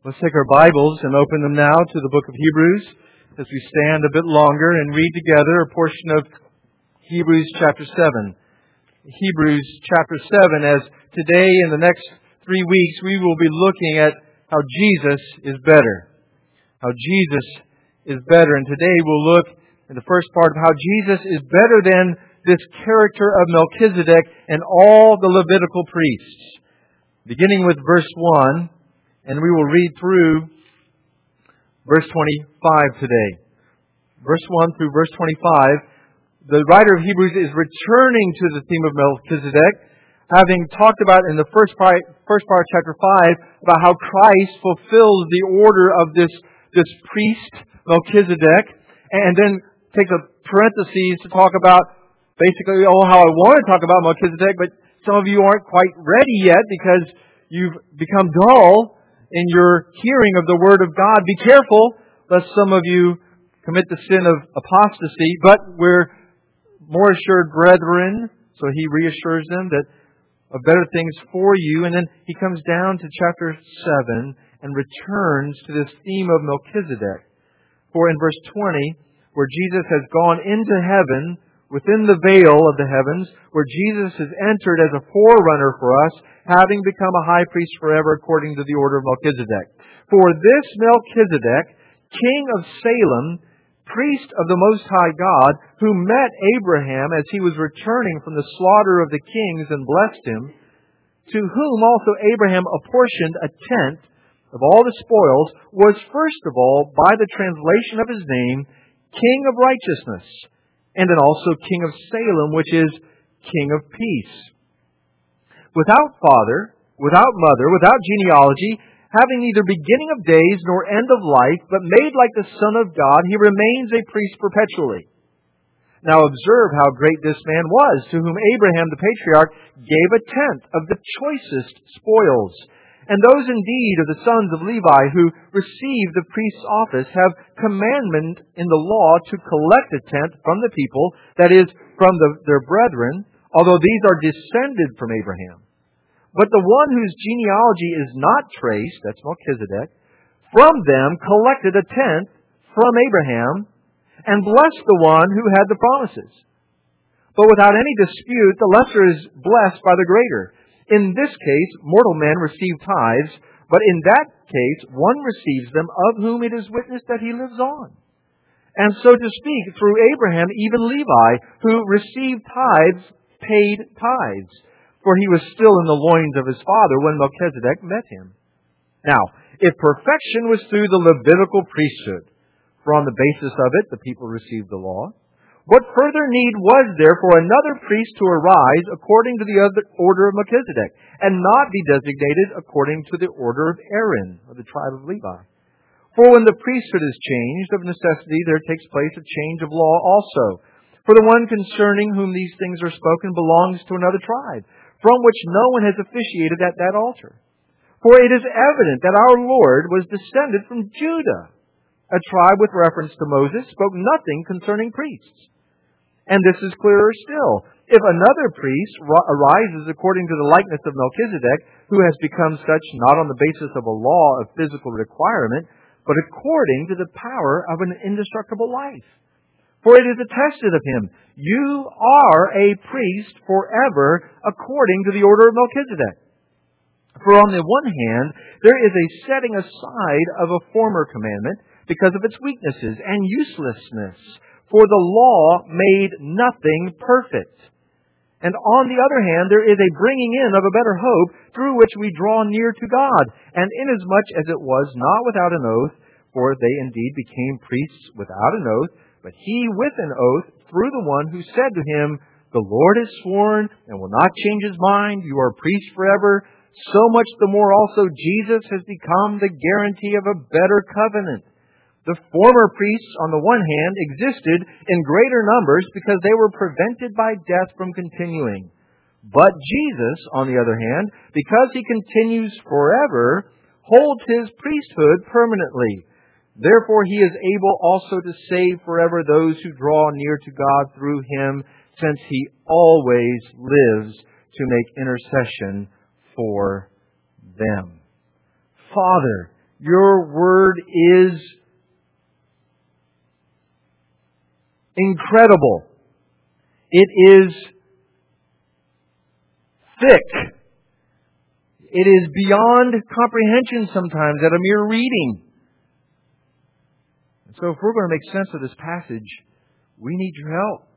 Let's take our Bibles and open them now to the book of Hebrews as we stand a bit longer and read together a portion of Hebrews chapter 7. Hebrews chapter 7, as today in the next 3 weeks we will be looking at how Jesus is better. How Jesus is better. And today we'll look in the first part of how Jesus is better than this character of Melchizedek and all the Levitical priests. Beginning with verse 1. And we will read through verse 25 today. Verse 1 through verse 25. The writer of Hebrews is returning to the theme of Melchizedek, having talked about in the first part of chapter 5 about how Christ fulfills the order of this priest, Melchizedek, and then takes a parenthesis to talk about basically, how I want to talk about Melchizedek, but some of you aren't quite ready yet because you've become dull in your hearing of the Word of God. Be careful lest some of you commit the sin of apostasy, but we're more assured brethren, so he reassures them that of better things for you. And then he comes down to chapter 7 and returns to this theme of Melchizedek. For in verse 20, where Jesus has gone into heaven, within the veil of the heavens, where Jesus has entered as a forerunner for us, having become a high priest forever according to the order of Melchizedek. For this Melchizedek, king of Salem, priest of the Most High God, who met Abraham as he was returning from the slaughter of the kings and blessed him, to whom also Abraham apportioned a tenth of all the spoils, was first of all, by the translation of his name, King of Righteousness, and then also King of Salem, which is King of Peace. Without father, without mother, without genealogy, having neither beginning of days nor end of life, but made like the Son of God, he remains a priest perpetually. Now observe how great this man was, to whom Abraham the patriarch gave a tenth of the choicest spoils. And those indeed of the sons of Levi who receive the priest's office have commandment in the law to collect a tenth from the people, that is, from their brethren, although these are descended from Abraham. But the one whose genealogy is not traced, that's Melchizedek, from them collected a tenth from Abraham and blessed the one who had the promises. But without any dispute, the lesser is blessed by the greater. In this case, mortal men receive tithes, but in that case, one receives them of whom it is witnessed that he lives on. And so to speak, through Abraham, even Levi, who received tithes, paid tithes, for he was still in the loins of his father when Melchizedek met him. Now, if perfection was through the Levitical priesthood, for on the basis of it the people received the law, what further need was there for another priest to arise according to the order of Melchizedek, and not be designated according to the order of Aaron, of the tribe of Levi? For when the priesthood is changed, of necessity there takes place a change of law also. For the one concerning whom these things are spoken belongs to another tribe, from which no one has officiated at that altar. For it is evident that our Lord was descended from Judah, a tribe with reference to Moses spoke nothing concerning priests. And this is clearer still. If another priest arises according to the likeness of Melchizedek, who has become such not on the basis of a law of physical requirement, but according to the power of an indestructible life. For it is attested of him, you are a priest forever according to the order of Melchizedek. For on the one hand, there is a setting aside of a former commandment because of its weaknesses and uselessness. For the law made nothing perfect. And on the other hand, there is a bringing in of a better hope, through which we draw near to God. And inasmuch as it was not without an oath, for they indeed became priests without an oath, but he with an oath, through the one who said to him, the Lord has sworn and will not change his mind, you are priest forever, so much the more also Jesus has become the guarantee of a better covenant. The former priests, on the one hand, existed in greater numbers because they were prevented by death from continuing. But Jesus, on the other hand, because he continues forever, holds his priesthood permanently. Therefore he is able also to save forever those who draw near to God through him, since he always lives to make intercession for them. Father, Your Word is incredible. It is thick. It is beyond comprehension sometimes at a mere reading. And so if we're going to make sense of this passage, we need your help.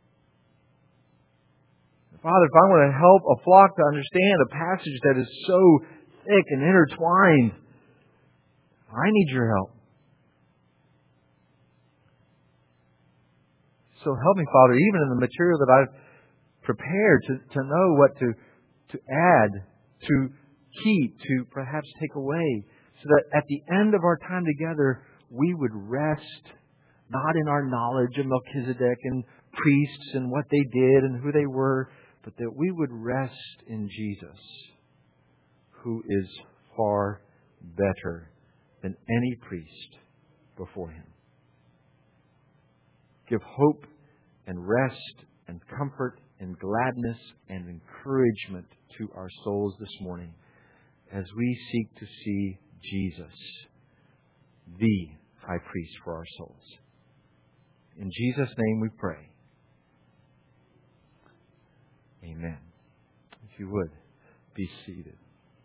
Father, if I want to help a flock to understand a passage that is so thick and intertwined, I need your help. So help me, Father, even in the material that I've prepared, to know what to add, to keep, to perhaps take away, so that at the end of our time together, we would rest not in our knowledge of Melchizedek and priests and what they did and who they were, but that we would rest in Jesus, who is far better than any priest before Him. Give hope and rest and comfort and gladness and encouragement to our souls this morning as we seek to see Jesus, the high priest for our souls. In Jesus' name we pray. Amen. If you would, be seated.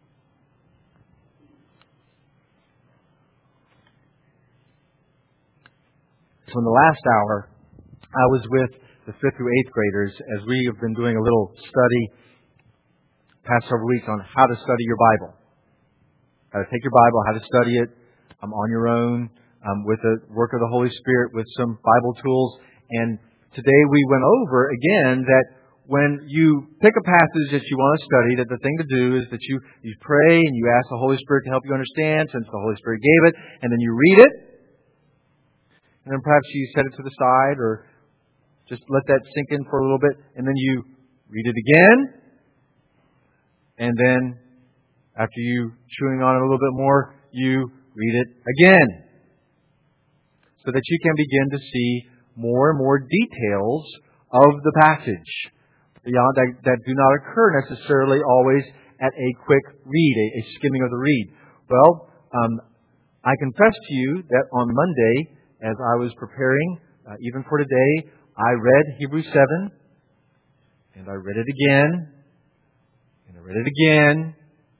So in the last hour, I was with the 5th through 8th graders as we have been doing a little study past several weeks on how to study your Bible. How to take your Bible, how to study it on your own, with the work of the Holy Spirit, with some Bible tools. And today we went over again that when you pick a passage that you want to study, that the thing to do is that you pray and you ask the Holy Spirit to help you understand, since the Holy Spirit gave it, and then you read it. And then perhaps you set it to the side or just let that sink in for a little bit, and then you read it again. And then after you chewing on it a little bit more, you read it again. So that you can begin to see more and more details of the passage. Beyond that do not occur necessarily always at a quick read, a skimming of the read. Well, I confess to you that on Monday, as I was preparing, even for today, I read Hebrews 7, and I read it again, and I read it again,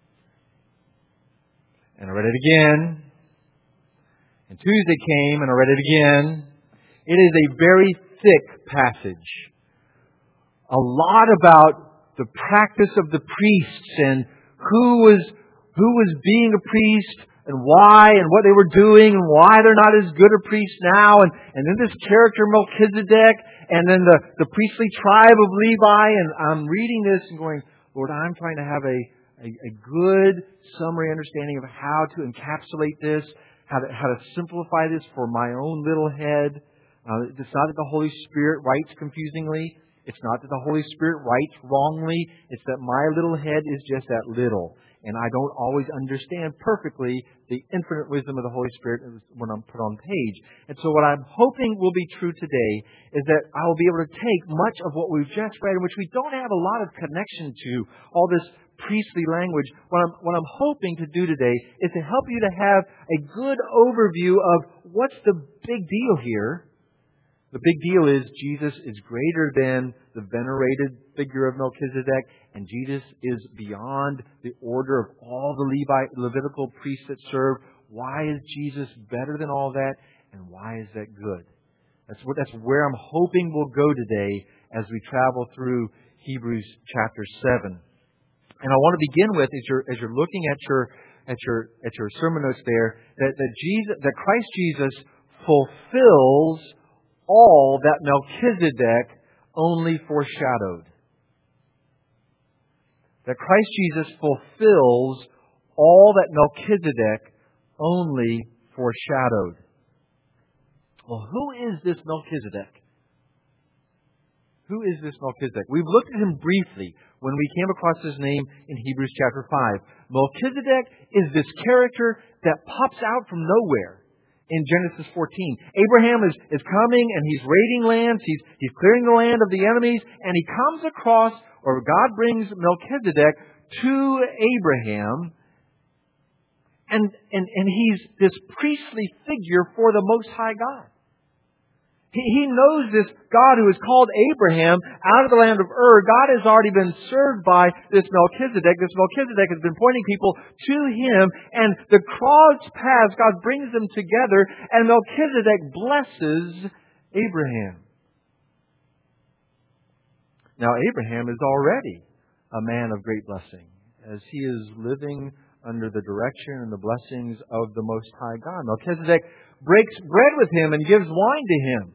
and I read it again, and Tuesday came, and I read it again. It is a very thick passage. A lot about the practice of the priests and who was being a priest and why and what they were doing and why they're not as good a priest now. And then this character Melchizedek and then the priestly tribe of Levi. And I'm reading this and going, Lord, I'm trying to have a good summary understanding of how to encapsulate this, how to simplify this for my own little head. It's not that the Holy Spirit writes confusingly. It's not that the Holy Spirit writes wrongly. It's that my little head is just that little. And I don't always understand perfectly the infinite wisdom of the Holy Spirit when I'm put on page. And so what I'm hoping will be true today is that I will be able to take much of what we've just read, in which we don't have a lot of connection to, all this priestly language. What I'm hoping to do today is to help you to have a good overview of what's the big deal here. The big deal is Jesus is greater than the venerated figure of Melchizedek, and Jesus is beyond the order of all the Levitical priests that serve. Why is Jesus better than all that, and why is that good? That's where I'm hoping we'll go today as we travel through Hebrews chapter 7. And I want to begin with, as you're looking at your sermon notes there, that Christ Jesus fulfills all that Melchizedek only foreshadowed. That Christ Jesus fulfills all that Melchizedek only foreshadowed. Well, who is this Melchizedek? Who is this Melchizedek? We've looked at him briefly when we came across his name in Hebrews chapter 5. Melchizedek is this character that pops out from nowhere. In Genesis 14, Abraham is coming and he's raiding lands. He's clearing the land of the enemies, and he comes across, or God brings Melchizedek to Abraham, And he's this priestly figure for the Most High God. He knows this God who has called Abraham out of the land of Ur. God has already been served by this Melchizedek. This Melchizedek has been pointing people to him, and the cross paths, God brings them together, and Melchizedek blesses Abraham. Now, Abraham is already a man of great blessing, as he is living under the direction and the blessings of the Most High God. Melchizedek breaks bread with him and gives wine to him.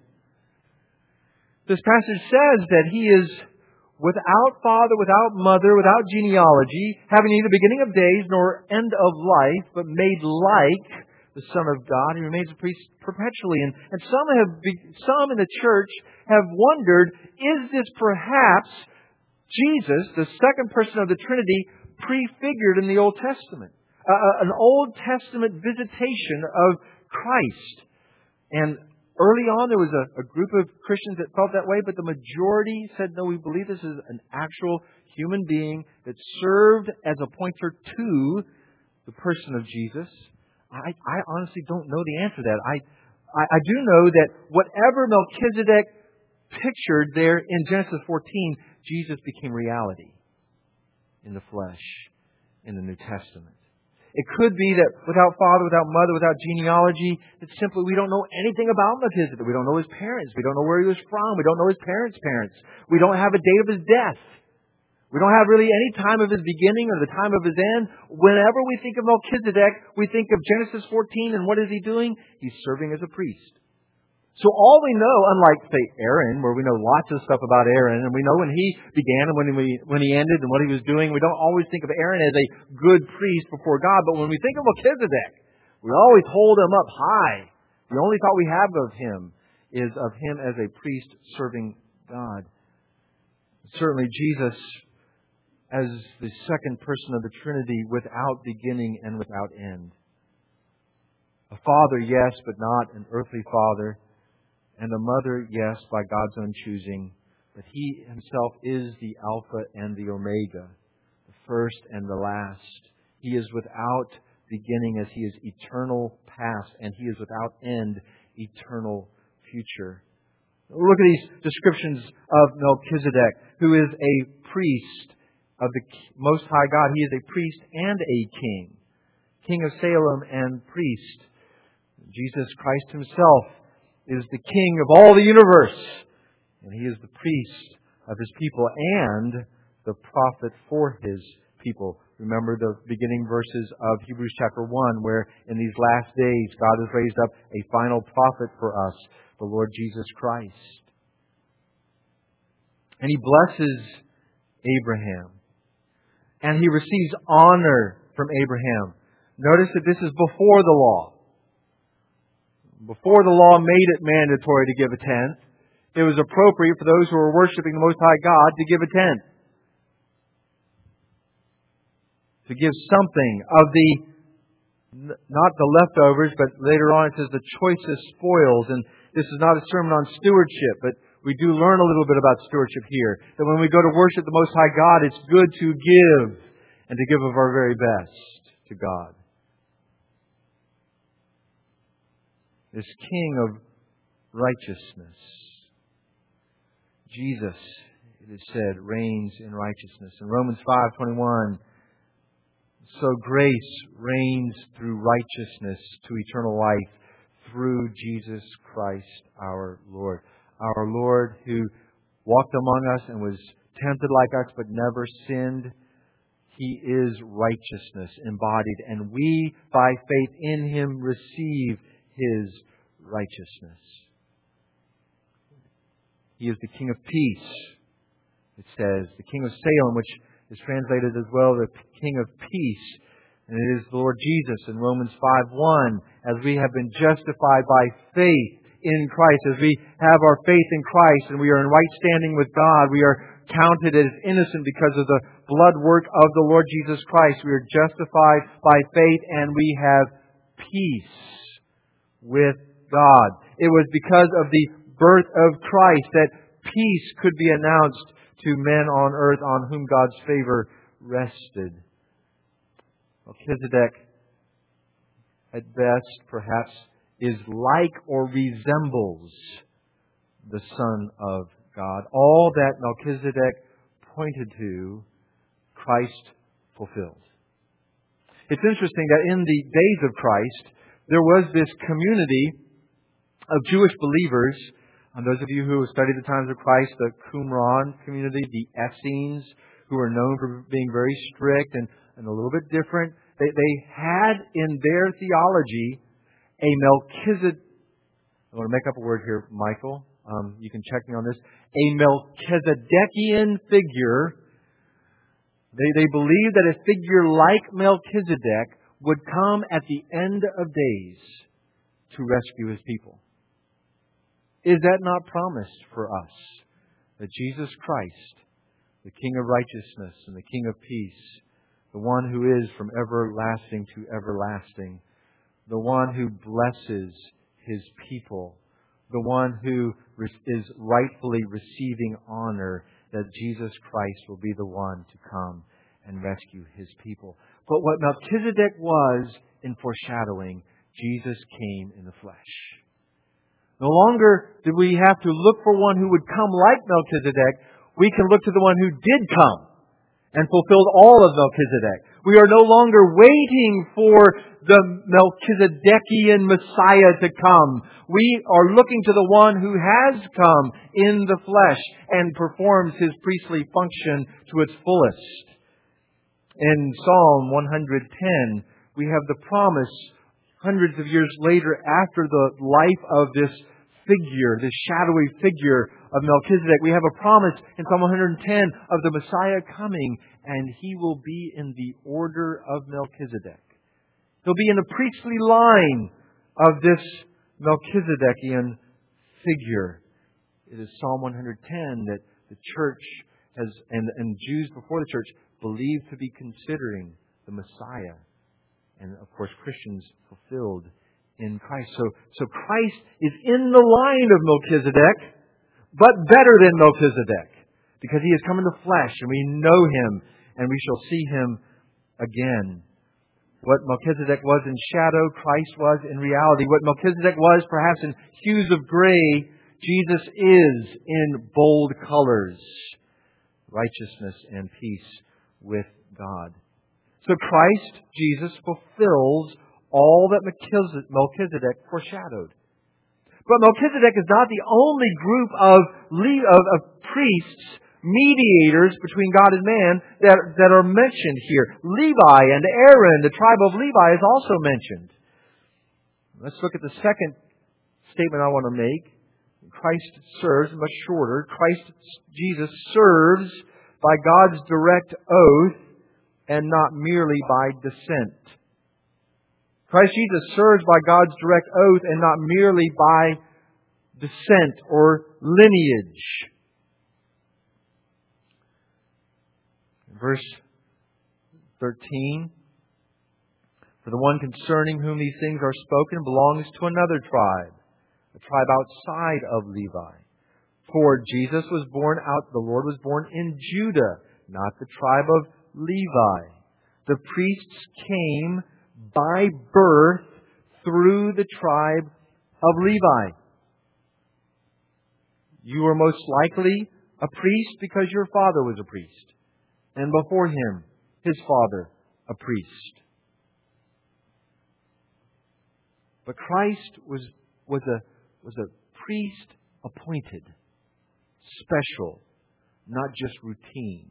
This passage says that he is without father, without mother, without genealogy, having neither beginning of days nor end of life, but made like the Son of God. He remains a priest perpetually. And some in the church have wondered, is this perhaps Jesus, the second person of the Trinity, prefigured in the Old Testament? An Old Testament visitation of Christ. And early on, there was a group of Christians that felt that way, but the majority said, no, we believe this is an actual human being that served as a pointer to the person of Jesus. I honestly don't know the answer to that. I do know that whatever Melchizedek pictured there in Genesis 14, Jesus became reality in the flesh in the New Testament. It could be that without father, without mother, without genealogy, it's simply we don't know anything about Melchizedek. We don't know his parents. We don't know where he was from. We don't know his parents' parents. We don't have a date of his death. We don't have really any time of his beginning or the time of his end. Whenever we think of Melchizedek, we think of Genesis 14, and what is he doing? He's serving as a priest. So all we know, unlike, say, Aaron, where we know lots of stuff about Aaron, and we know when he began and when he ended and what he was doing, we don't always think of Aaron as a good priest before God. But when we think of Melchizedek, we always hold him up high. The only thought we have of him is of him as a priest serving God. Certainly Jesus, as the second person of the Trinity, without beginning and without end. A father, yes, but not an earthly father. And a mother, yes, by God's own choosing. But He Himself is the Alpha and the Omega, the first and the last. He is without beginning as He is eternal past, and He is without end, eternal future. Look at these descriptions of Melchizedek, who is a priest of the Most High God. He is a priest and a king. King of Salem and priest. Jesus Christ Himself is the King of all the universe. And He is the priest of His people and the prophet for His people. Remember the beginning verses of Hebrews chapter 1, where in these last days God has raised up a final prophet for us, the Lord Jesus Christ. And He blesses Abraham. And He receives honor from Abraham. Notice that this is before the law. Before the law made it mandatory to give a tenth, it was appropriate for those who were worshiping the Most High God to give a tenth. To give something of the, not the leftovers, but later on it says the choicest spoils. And this is not a sermon on stewardship, but we do learn a little bit about stewardship here. That when we go to worship the Most High God, it's good to give, and to give of our very best to God. This King of righteousness. Jesus, it is said, reigns in righteousness. In Romans 5:21, so grace reigns through righteousness to eternal life through Jesus Christ our Lord. Our Lord who walked among us and was tempted like us but never sinned. He is righteousness embodied, and we, by faith in Him, receive His righteousness. He is the King of peace, it says. The King of Salem, which is translated as well the King of peace. And it is the Lord Jesus in Romans 5:1. As we have been justified by faith in Christ, as we have our faith in Christ and we are in right standing with God, we are counted as innocent because of the blood work of the Lord Jesus Christ. We are justified by faith and we have peace with God. It was because of the birth of Christ that peace could be announced to men on earth on whom God's favor rested. Melchizedek at best, perhaps, is like or resembles the Son of God. All that Melchizedek pointed to, Christ fulfilled. It's interesting that in the days of Christ, there was this community of Jewish believers. And those of you who have studied the times of Christ, the Qumran community, the Essenes, who are known for being very strict and a little bit different, they had in their theology a Melchizedek. I want to make up a word here, Michael. You can check me on this. A Melchizedekian figure. They believed that a figure like Melchizedek would come at the end of days to rescue His people. Is that not promised for us? That Jesus Christ, the King of righteousness and the King of peace, the one who is from everlasting to everlasting, the one who blesses His people, the one who is rightfully receiving honor, that Jesus Christ will be the one to come and rescue His people. But what Melchizedek was in foreshadowing, Jesus came in the flesh. No longer do we have to look for one who would come like Melchizedek. We can look to the one who did come and fulfilled all of Melchizedek. We are no longer waiting for the Melchizedekian Messiah to come. We are looking to the one who has come in the flesh and performs His priestly function to its fullest. In Psalm 110, we have the promise hundreds of years later, after the life of this figure, this shadowy figure of Melchizedek, we have a promise in Psalm 110 of the Messiah coming, and He will be in the order of Melchizedek. He'll be in the priestly line of this Melchizedekian figure. It is Psalm 110 that the church has, and Jews before the church, believed to be considering the Messiah. And of course, Christians fulfilled in Christ. So Christ is in the line of Melchizedek, but better than Melchizedek, because He has come in the flesh, and we know Him, and we shall see Him again. What Melchizedek was in shadow, Christ was in reality. What Melchizedek was perhaps in hues of gray, Jesus is in bold colors. Righteousness and peace with God. So Christ, Jesus, fulfills all that Melchizedek foreshadowed. But Melchizedek is not the only group of priests, mediators between God and man that are mentioned here. Levi and Aaron, the tribe of Levi, is also mentioned. Let's look at the second statement I want to make. Christ serves, much shorter. Jesus serves by God's direct oath and not merely by descent. Christ Jesus serves by God's direct oath and not merely by descent or lineage. Verse 13. For the one concerning whom these things are spoken belongs to another tribe, a tribe outside of Levi. For Jesus was born the Lord was born in Judah, not the tribe of Levi. The priests came by birth through the tribe of Levi. You are most likely a priest because your father was a priest, and before him, his father, a priest. But Christ was a priest appointed, special, not just routine.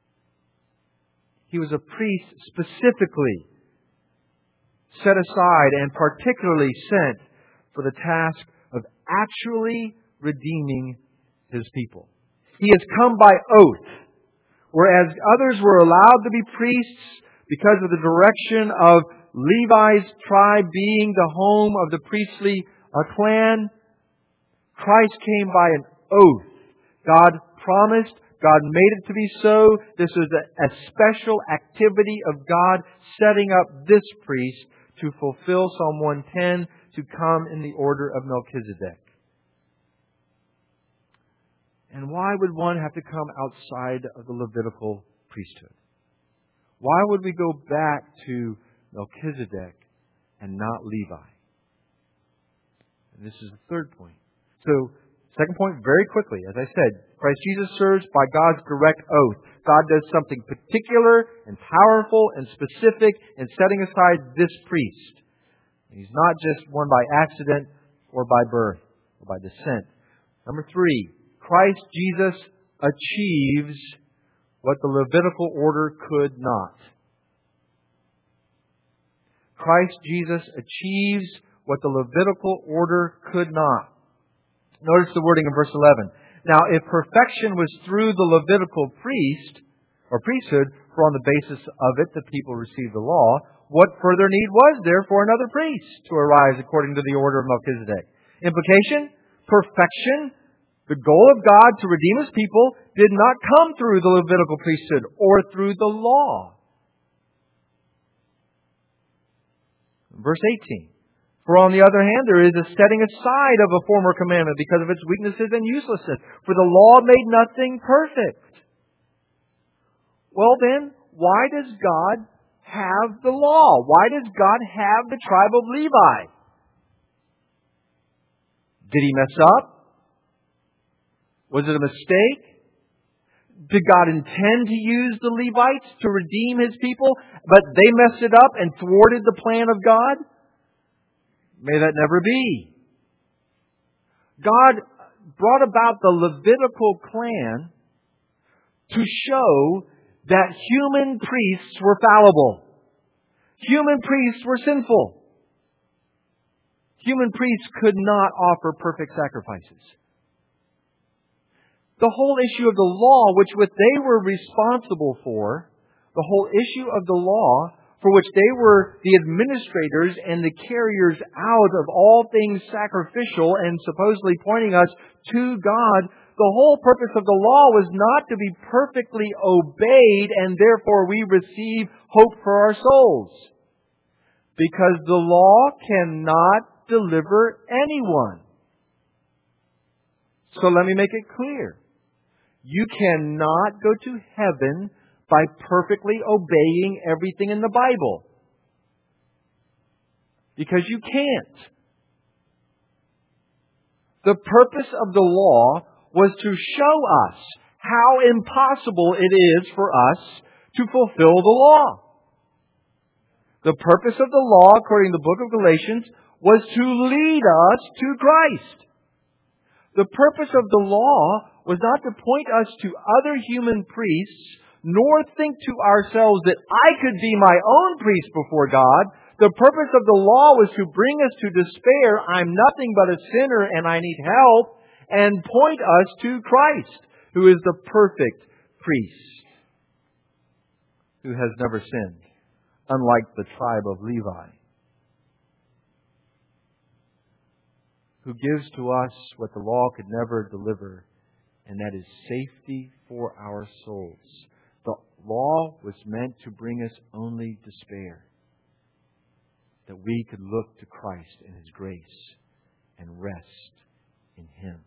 He was a priest specifically set aside and particularly sent for the task of actually redeeming His people. He has come by oath, whereas others were allowed to be priests because of the direction of Levi's tribe being the home of the priestly clan. Christ came by an oath. God promised. God made it to be so. This was a special activity of God setting up this priest to fulfill Psalm 110, to come in the order of Melchizedek. And why would one have to come outside of the Levitical priesthood? Why would we go back to Melchizedek and not Levi. And this is the third point. So, second point, very quickly, as I said, Christ Jesus serves by God's direct oath. God does something particular and powerful and specific in setting aside this priest. He's not just one by accident or by birth or by descent. Number 3, Christ Jesus achieves what the Levitical order could not. Christ Jesus achieves what the Levitical order could not. Notice the wording in verse 11. Now, if perfection was through the Levitical priest or priesthood, for on the basis of it the people received the law, what further need was there for another priest to arise according to the order of Melchizedek? Implication? Perfection, the goal of God to redeem His people, did not come through the Levitical priesthood or through the law. Verse 18. For on the other hand, there is a setting aside of a former commandment because of its weaknesses and uselessness. For the law made nothing perfect. Well then, why does God have the law? Why does God have the tribe of Levi? Did He mess up? Was it a mistake? Did God intend to use the Levites to redeem His people, but they messed it up and thwarted the plan of God? May that never be. God brought about the Levitical clan to show that human priests were fallible. Human priests were sinful. Human priests could not offer perfect sacrifices. The whole issue of the law, which they were responsible for, the whole issue of the law, for which they were the administrators and the carriers out of all things sacrificial and supposedly pointing us to God, the whole purpose of the law was not to be perfectly obeyed and therefore we receive hope for our souls. Because the law cannot deliver anyone. So let me make it clear. You cannot go to heaven by perfectly obeying everything in the Bible. Because you can't. The purpose of the law was to show us how impossible it is for us to fulfill the law. The purpose of the law, according to the book of Galatians, was to lead us to Christ. The purpose of the law was not to point us to other human priests, nor think to ourselves that I could be my own priest before God. The purpose of the law was to bring us to despair, I'm nothing but a sinner and I need help, and point us to Christ, who is the perfect priest, who has never sinned, unlike the tribe of Levi, who gives to us what the law could never deliver, and that is safety for our souls. The law was meant to bring us only despair, that we could look to Christ and His grace and rest in Him.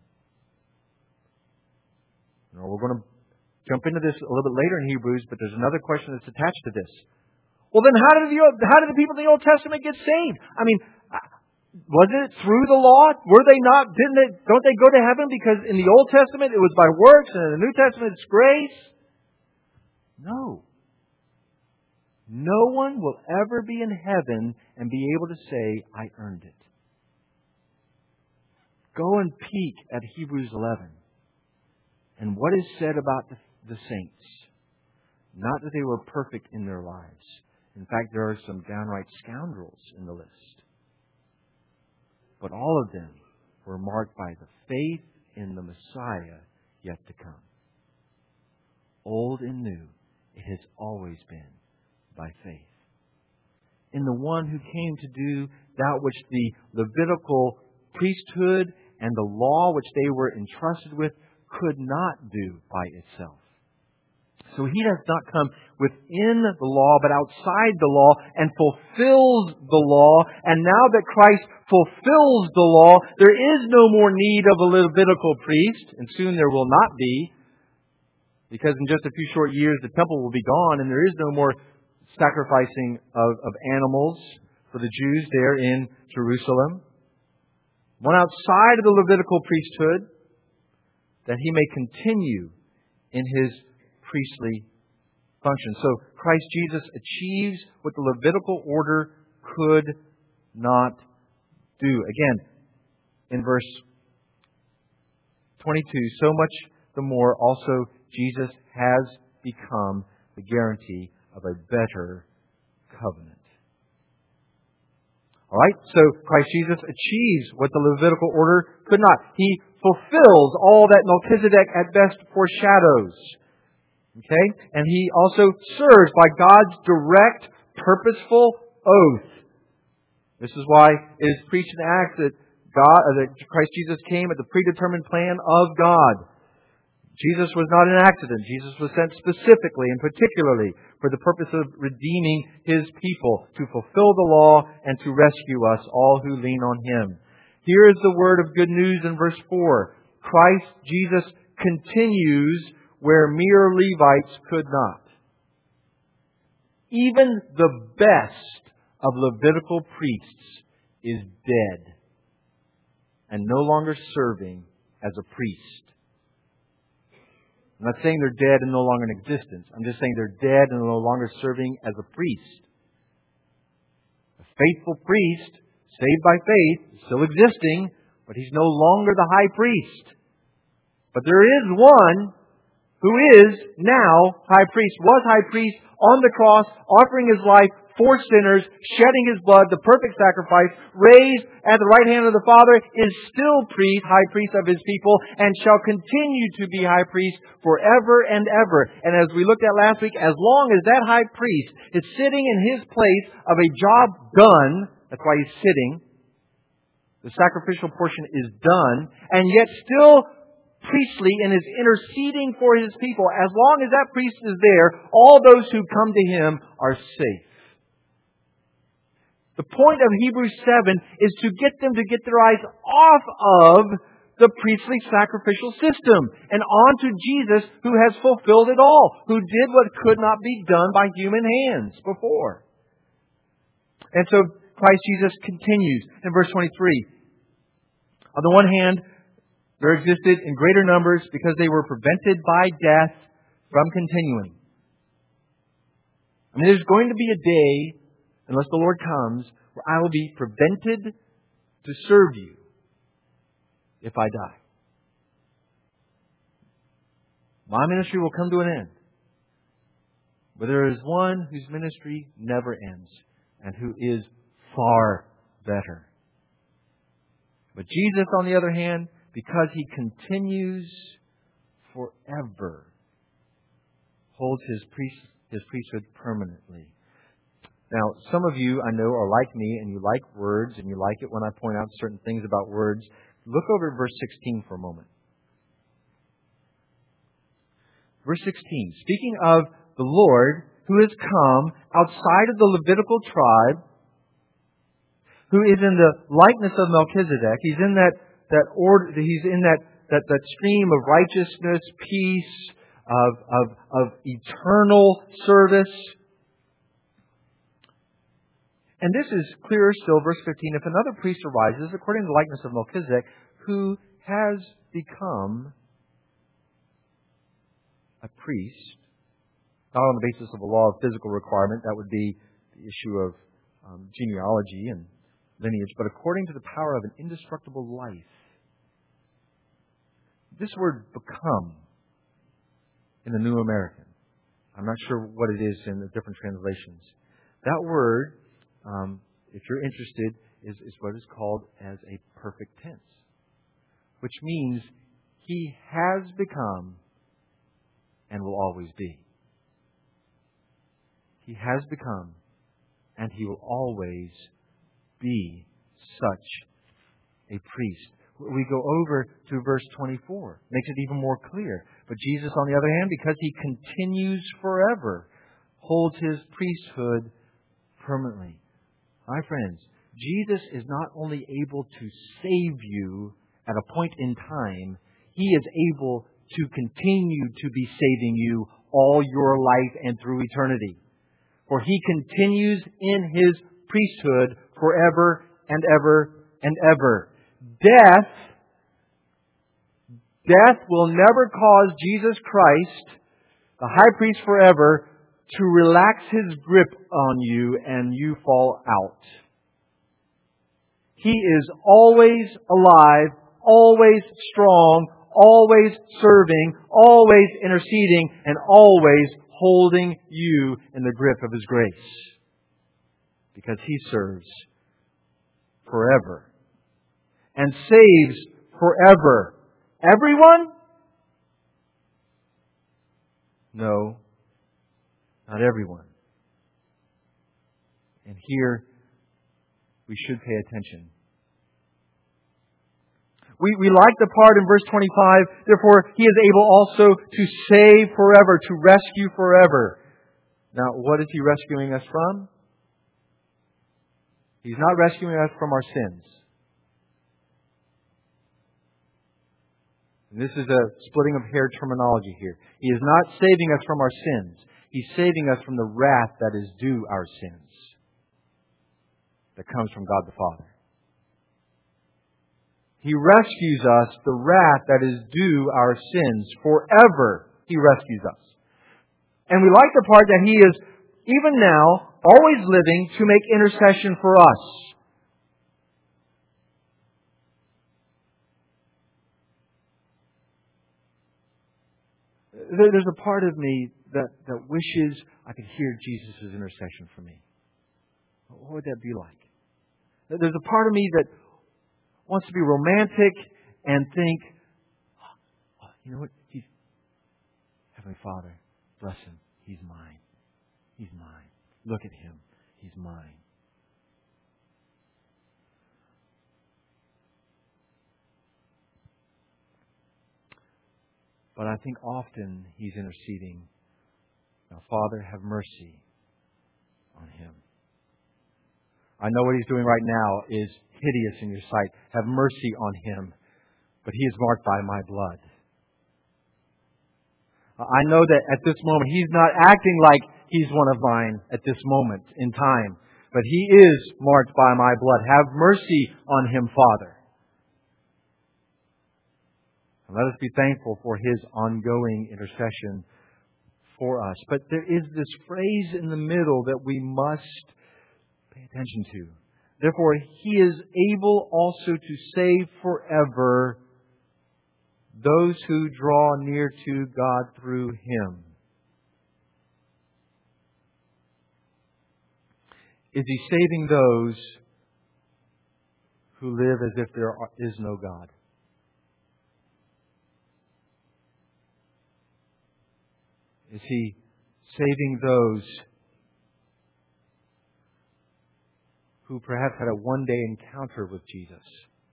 Now, we're going to jump into this a little bit later in Hebrews, but there's another question that's attached to this. Well, then how did the people in the Old Testament get saved? I mean, was it through the law? Were they not? Don't they go to heaven because in the Old Testament it was by works, and in the New Testament it's grace? No. No one will ever be in heaven and be able to say, I earned it. Go and peek at Hebrews 11. And what is said about the saints? Not that they were perfect in their lives. In fact, there are some downright scoundrels in the list. But all of them were marked by the faith in the Messiah yet to come. Old and new, it has always been by faith. In the one who came to do that which the Levitical priesthood and the law which they were entrusted with could not do by itself. So He does not come within the law, but outside the law, and fulfills the law. And now that Christ fulfills the law, there is no more need of a Levitical priest, and soon there will not be, because in just a few short years the temple will be gone, and there is no more sacrificing of animals for the Jews there in Jerusalem, one outside of the Levitical priesthood, that He may continue in His priestly function. So Christ Jesus achieves what the Levitical order could not do. Again, in verse 22, so much the more also Jesus has become the guarantee of a better covenant. All right, so Christ Jesus achieves what the Levitical order could not. He fulfills all that Melchizedek at best foreshadows. Okay? And He also serves by God's direct, purposeful oath. This is why it is preached in Acts that Christ Jesus came at the predetermined plan of God. Jesus was not an accident. Jesus was sent specifically and particularly for the purpose of redeeming His people, to fulfill the law and to rescue us, all who lean on Him. Here is the word of good news in verse 4. Christ Jesus continues where mere Levites could not. Even the best of Levitical priests is dead and no longer serving as a priest. I'm not saying they're dead and no longer in existence. I'm just saying they're dead and no longer serving as a priest. A faithful priest, saved by faith, is still existing, but he's no longer the high priest. But there is one who is now high priest, was high priest on the cross, offering His life for sinners, shedding His blood, the perfect sacrifice, raised at the right hand of the Father, is still high priest of His people, and shall continue to be high priest forever and ever. And as we looked at last week, as long as that high priest is sitting in His place of a job done, that's why He's sitting, the sacrificial portion is done, and yet still priestly and is interceding for His people. As long as that priest is there, all those who come to Him are safe. The point of Hebrews 7 is to get them to get their eyes off of the priestly sacrificial system and onto Jesus, who has fulfilled it all, who did what could not be done by human hands before. And so Christ Jesus continues in verse 23. On the one hand, there existed in greater numbers because they were prevented by death from continuing. I mean, there's going to be a day, unless the Lord comes, where I will be prevented to serve you if I die. My ministry will come to an end. But there is one whose ministry never ends and who is far better. But Jesus, on the other hand, because He continues forever, holds His priesthood permanently. Now, some of you, I know, are like me, and you like words, and you like it when I point out certain things about words. Look over at verse 16 for a moment. Verse 16, speaking of the Lord who has come outside of the Levitical tribe, who is in the likeness of Melchizedek. He's in that order. He's in that stream of righteousness, peace, of eternal service. And this is clearer still, verse 15. If another priest arises according to the likeness of Melchizedek, who has become a priest, not on the basis of a law of physical requirement, that would be the issue of genealogy and lineage, but according to the power of an indestructible life. This word become in the New American, I'm not sure what it is in the different translations. That word, if you're interested, is what is called as a perfect tense, which means He has become and will always be. He has become and He will always be such a priest. We go over to verse 24. Makes it even more clear. But Jesus, on the other hand, because He continues forever, holds His priesthood permanently. My friends, Jesus is not only able to save you at a point in time, He is able to continue to be saving you all your life and through eternity. For He continues in His priesthood forever and ever and ever. Death will never cause Jesus Christ, the high priest forever, to relax His grip on you and you fall out. He is always alive, always strong, always serving, always interceding, and always holding you in the grip of His grace. Because He serves forever and saves forever. Everyone? No, not everyone. And here we should pay attention. We like the part in verse 25, therefore He is able also to save forever, to rescue forever. Now, what is He rescuing us from? He's not rescuing us from our sins. And this is a splitting of hair terminology here. He is not saving us from our sins. He's saving us from the wrath that is due our sins, that comes from God the Father. He rescues us the wrath that is due our sins forever. He rescues us. And we like the part that He is, even now, always living to make intercession for us. There's a part of me that wishes I could hear Jesus' intercession for me. What would that be like? There's a part of me that wants to be romantic and think, you know what? He's Heavenly Father, bless Him. He's mine. He's mine. Look at Him. He's mine. But I think often He's interceding. Now, Father, have mercy on him. I know what He's doing right now is hideous in your sight. Have mercy on him. But he is marked by my blood. I know that at this moment He's not acting like He's one of mine at this moment in time. But He is marked by my blood. Have mercy on him, Father. And let us be thankful for His ongoing intercession for us. But there is this phrase in the middle that we must pay attention to. Therefore, He is able also to save forever those who draw near to God through Him. Is He saving those who live as if there is no God? Is He saving those who perhaps had a one-day encounter with Jesus,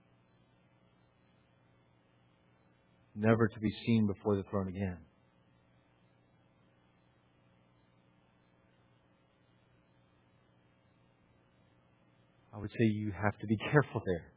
never to be seen before the throne again? I would say you have to be careful there.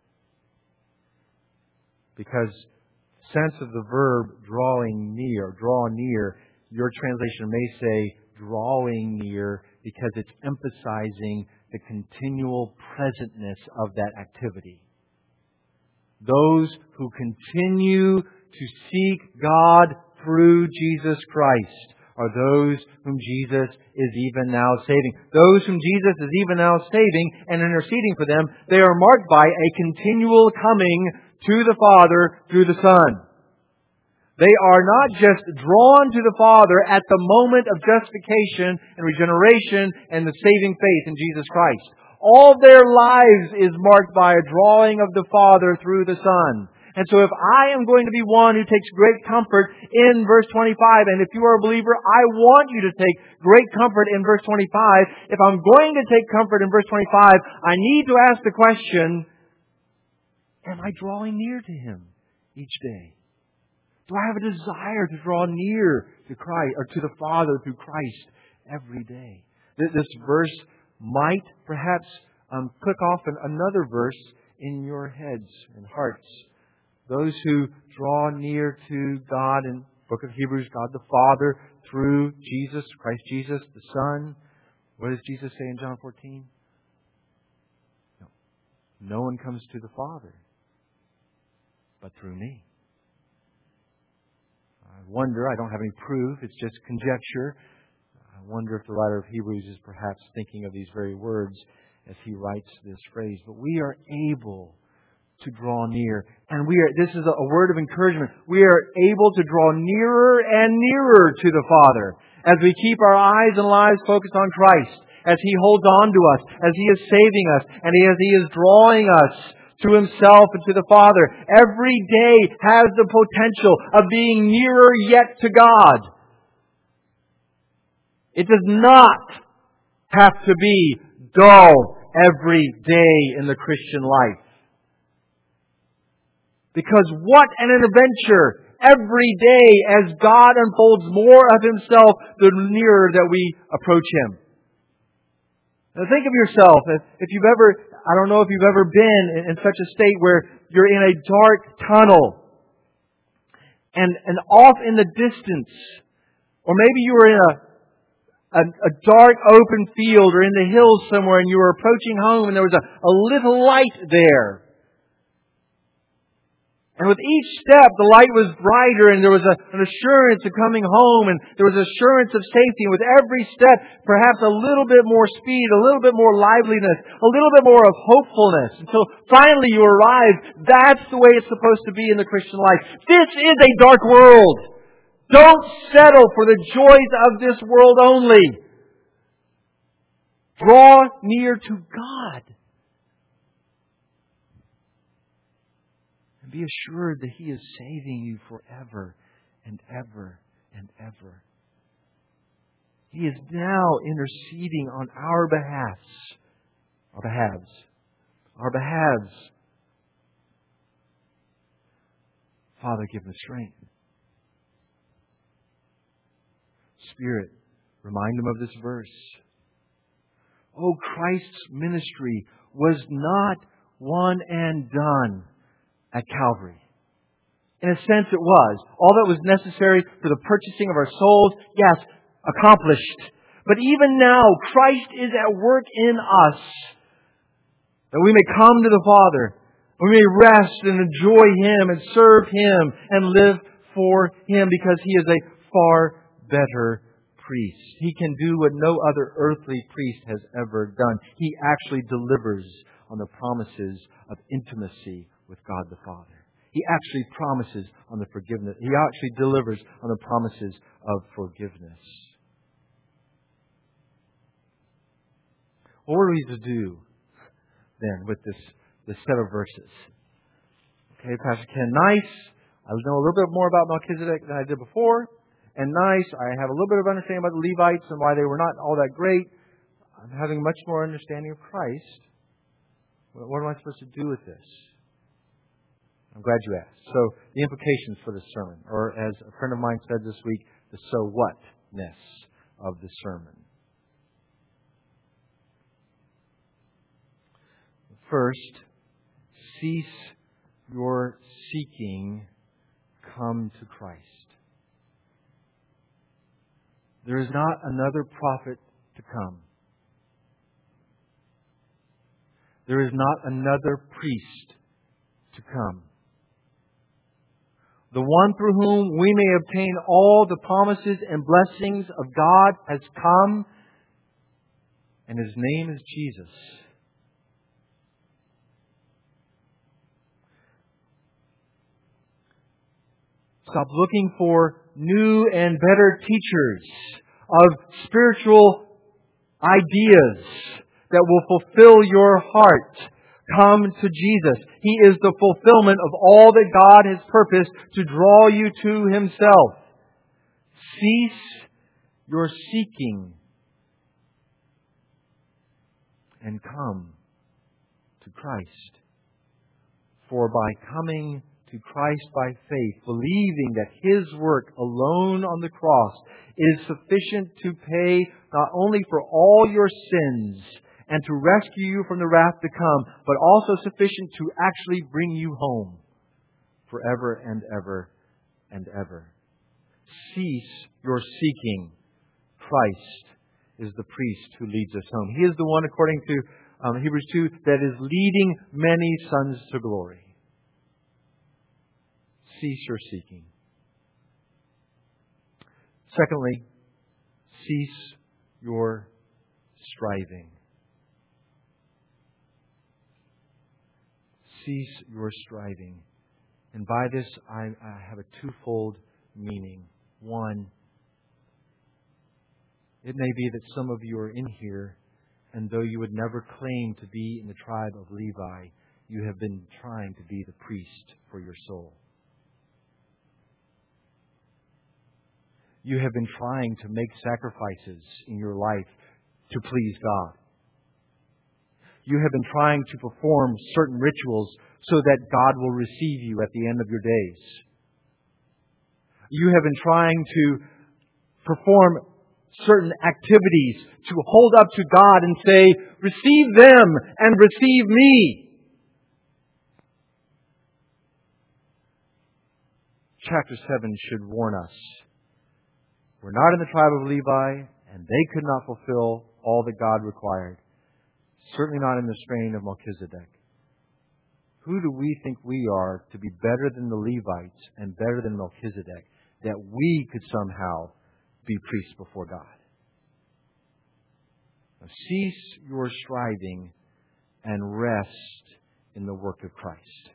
Because the sense of the verb drawing near, draw near, your translation may say drawing near because it's emphasizing the continual presentness of that activity. Those who continue to seek God through Jesus Christ are those whom Jesus is even now saving. Those whom Jesus is even now saving and interceding for them, they are marked by a continual coming to the Father through the Son. They are not just drawn to the Father at the moment of justification and regeneration and the saving faith in Jesus Christ. All their lives is marked by a drawing of the Father through the Son. And so if I am going to be one who takes great comfort in verse 25, and if you are a believer, I want you to take great comfort in verse 25. If I'm going to take comfort in verse 25, I need to ask the question, am I drawing near to Him each day? Do I have a desire to draw near to Christ or to the Father through Christ every day? This verse might perhaps click off another verse in your heads and hearts. Those who draw near to God in the book of Hebrews, God the Father through Jesus, Christ Jesus, the Son. What does Jesus say in John 14? no one comes to the Father but through me. I wonder, I don't have any proof, it's just conjecture. I wonder if the writer of Hebrews is perhaps thinking of these very words as he writes this phrase. But we are able to draw near. And this is a word of encouragement. We are able to draw nearer and nearer to the Father as we keep our eyes and lives focused on Christ, as He holds on to us, as He is saving us, and as He is drawing us to Himself and to the Father. Every day has the potential of being nearer yet to God. It does not have to be dull every day in the Christian life. Because what an adventure every day as God unfolds more of Himself, the nearer that we approach Him. Now think of yourself, if you've ever, I don't know if you've ever been in such a state where you're in a dark tunnel and off in the distance, or maybe you were in a dark open field or in the hills somewhere and you were approaching home and there was a little light there. And with each step, the light was brighter and there was an assurance of coming home and there was assurance of safety. And with every step, perhaps a little bit more speed, a little bit more liveliness, a little bit more of hopefulness. Until finally you arrive. That's the way it's supposed to be in the Christian life. This is a dark world. Don't settle for the joys of this world only. Draw near to God. Be assured that He is saving you forever and ever and ever. He is now interceding on our behalves. Father, give the strength. Spirit, remind them of this verse. Oh, Christ's ministry was not one and done at Calvary. In a sense it was. All that was necessary for the purchasing of our souls, yes, accomplished. But even now, Christ is at work in us, that we may come to the Father, we may rest and enjoy Him and serve Him and live for Him, because He is a far better priest. He can do what no other earthly priest has ever done. He actually delivers on the promises of intimacy with God the Father. He actually promises on the forgiveness. He actually delivers on the promises of forgiveness. What are we to do then with this set of verses? Okay, Pastor Ken, nice. I know a little bit more about Melchizedek than I did before. And nice, I have a little bit of understanding about the Levites and why they were not all that great. I'm having much more understanding of Christ. What am I supposed to do with this? I'm glad you asked. So, the implications for this sermon, or as a friend of mine said this week, the so what-ness of the sermon. First, cease your seeking, come to Christ. There is not another prophet to come. There is not another priest to come. The one through whom we may obtain all the promises and blessings of God has come, and His name is Jesus. Stop looking for new and better teachers of spiritual ideas that will fulfill your heart. Come to Jesus. He is the fulfillment of all that God has purposed to draw you to Himself. Cease your seeking and come to Christ. For by coming to Christ by faith, believing that His work alone on the cross is sufficient to pay not only for all your sins and to rescue you from the wrath to come, but also sufficient to actually bring you home forever and ever and ever. Cease your seeking. Christ is the priest who leads us home. He is the one, according to Hebrews 2, that is leading many sons to glory. Cease your seeking. Secondly, cease your striving. Cease your striving. And by this, I have a twofold meaning. One, it may be that some of you are in here, and though you would never claim to be in the tribe of Levi, you have been trying to be the priest for your soul. You have been trying to make sacrifices in your life to please God. You have been trying to perform certain rituals so that God will receive you at the end of your days. You have been trying to perform certain activities to hold up to God and say, receive them and receive me. Chapter 7 should warn us. We're not in the tribe of Levi, and they could not fulfill all that God required. Certainly not in the strain of Melchizedek. Who do we think we are to be better than the Levites and better than Melchizedek, that we could somehow be priests before God? Now, cease your striving and rest in the work of Christ.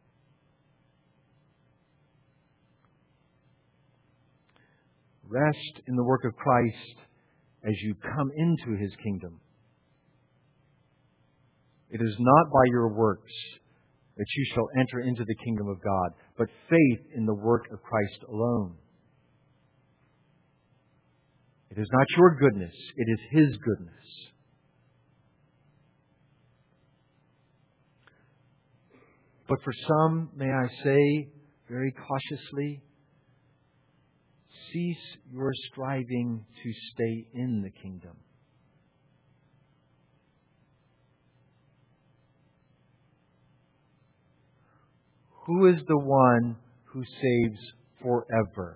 Rest in the work of Christ as you come into His kingdom. It is not by your works that you shall enter into the kingdom of God, but faith in the work of Christ alone. It is not your goodness, it is His goodness. But for some, may I say very cautiously, cease your striving to stay in the kingdom. Who is the one who saves forever?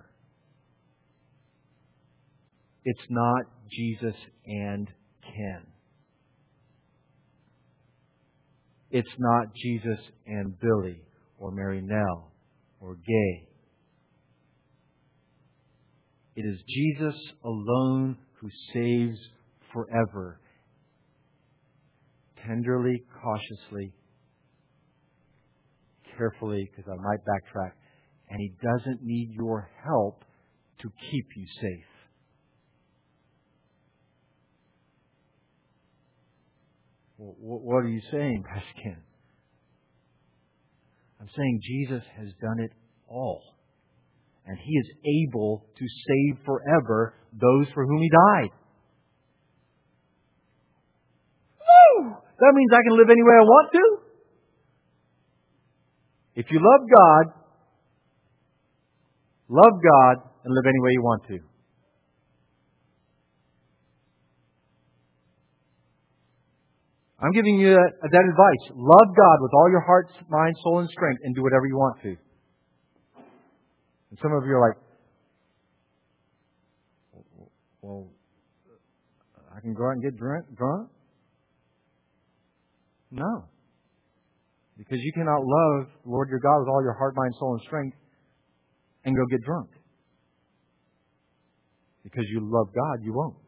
It's not Jesus and Ken. It's not Jesus and Billy or Mary Nell or Gay. It is Jesus alone who saves forever. Tenderly, cautiously, carefully, because I might backtrack. And He doesn't need your help to keep you safe. Well, what are you saying, Pastor Ken? I'm saying Jesus has done it all. And He is able to save forever those for whom He died. Woo! That means I can live any way I want to? If you love God and live any way you want to. I'm giving you that advice. Love God with all your heart, mind, soul, and strength, and do whatever you want to. And some of you are like, well, I can go out and get drunk? No. Because you cannot love the Lord your God with all your heart, mind, soul, and strength and go get drunk. Because you love God, you won't.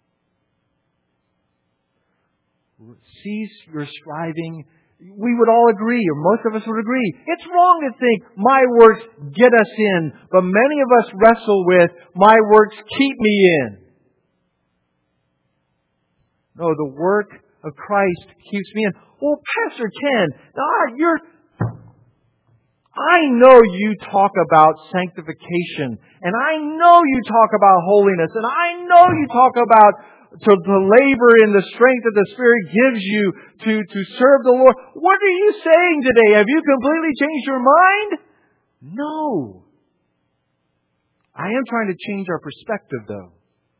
Cease your striving. We would all agree, or most of us would agree, it's wrong to think my works get us in, but many of us wrestle with my works keep me in. No, the work of Christ keeps me in. Well, Pastor Ken, I know you talk about sanctification, and I know you talk about holiness, and I know you talk about to labor in the strength that the Spirit gives you to serve the Lord. What are you saying today? Have you completely changed your mind? No. I am trying to change our perspective, though.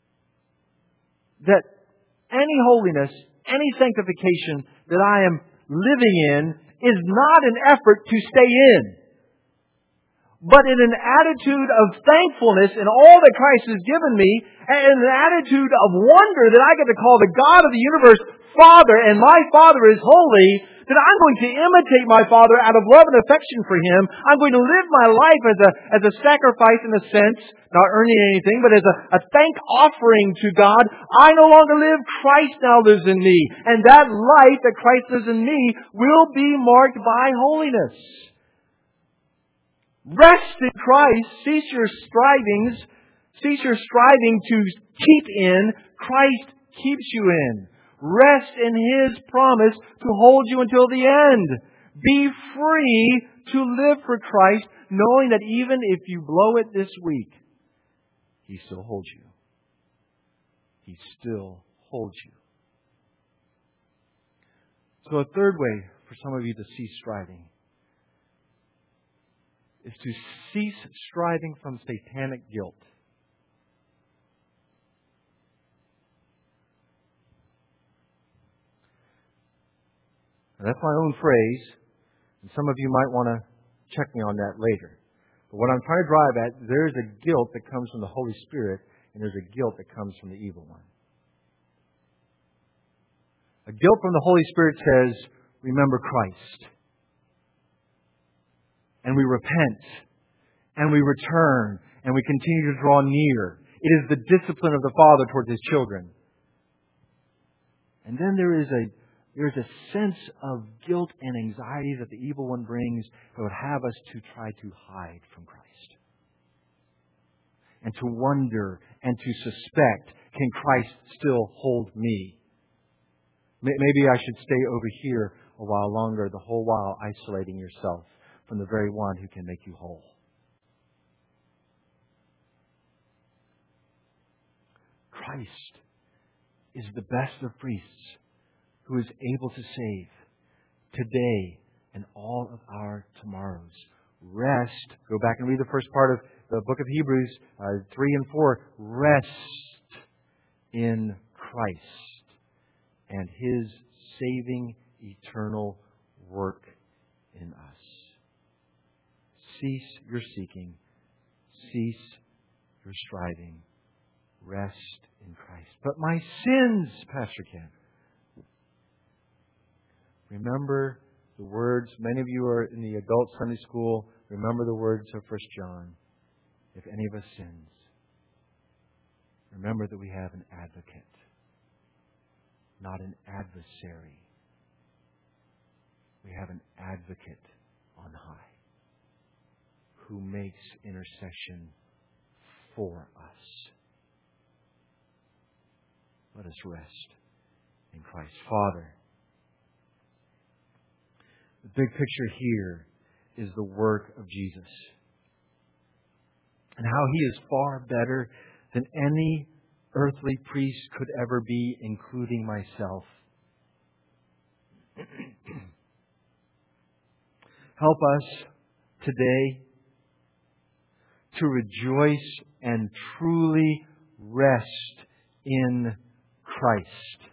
That any holiness, any sanctification that I am living in is not an effort to stay in, but in an attitude of thankfulness in all that Christ has given me, and an attitude of wonder that I get to call the God of the universe Father, and my Father is holy, then I'm going to imitate my Father out of love and affection for Him. I'm going to live my life as a sacrifice in a sense, not earning anything, but as a thank offering to God. I no longer live, Christ now lives in me. And that life that Christ lives in me will be marked by holiness. Rest in Christ. Cease your striving to keep in. Christ keeps you in. Rest in His promise to hold you until the end. Be free to live for Christ, knowing that even if you blow it this week, He still holds you. He still holds you. So a third way for some of you to cease striving is to cease striving from satanic guilt. And that's my own phrase, and some of you might want to check me on that later. But what I'm trying to drive at, there's a guilt that comes from the Holy Spirit, and there's a guilt that comes from the evil one. A guilt from the Holy Spirit says, remember Christ. And we repent, and we return, and we continue to draw near. It is the discipline of the Father towards His children. And then there is a sense of guilt and anxiety that the evil one brings that would have us to try to hide from Christ. And to wonder and to suspect, can Christ still hold me? Maybe I should stay over here a while longer, the whole while isolating yourself from the very one who can make you whole. Christ is the best of priests, who is able to save today and all of our tomorrows. Rest. Go back and read the first part of the book of Hebrews 3 and 4. Rest in Christ and His saving eternal work in us. Cease your seeking. Cease your striving. Rest in Christ. But my sins, Pastor Ken. Remember the words, many of you are in the adult Sunday school, remember the words of 1 John. If any of us sins, remember that we have an advocate, not an adversary. We have an advocate on high who makes intercession for us. Let us rest in Christ. Father, the big picture here is the work of Jesus and how He is far better than any earthly priest could ever be, including myself. Help us today to rejoice and truly rest in Christ.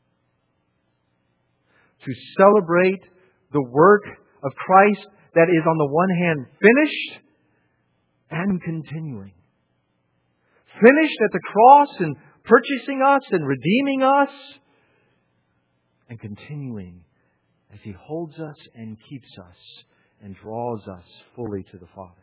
To celebrate the work of Christ that is on the one hand finished and continuing. Finished at the cross and purchasing us and redeeming us, and continuing as He holds us and keeps us and draws us fully to the Father.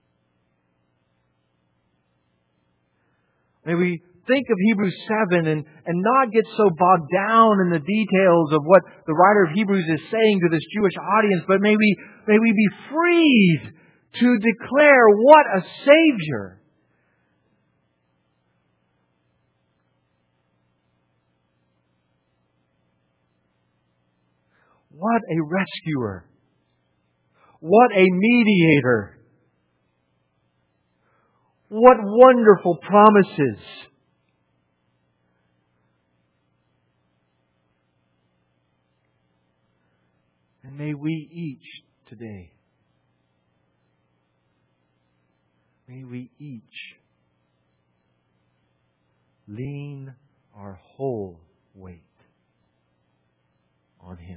May we think of Hebrews 7 and not get so bogged down in the details of what the writer of Hebrews is saying to this Jewish audience, but may we be freed to declare what a Savior. What a rescuer. What a mediator. What wonderful promises. And may we each today, may we each lean our whole weight on Him.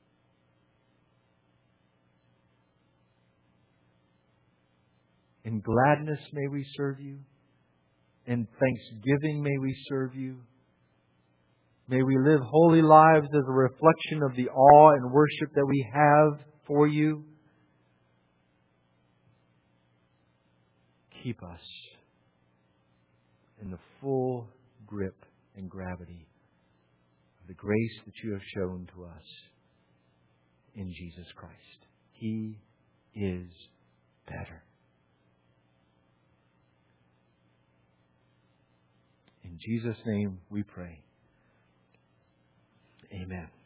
In gladness may we serve You. In thanksgiving may we serve You. May we live holy lives as a reflection of the awe and worship that we have for You. Keep us in the full grip and gravity of the grace that You have shown to us in Jesus Christ. He is better. In Jesus' name we pray. Amen.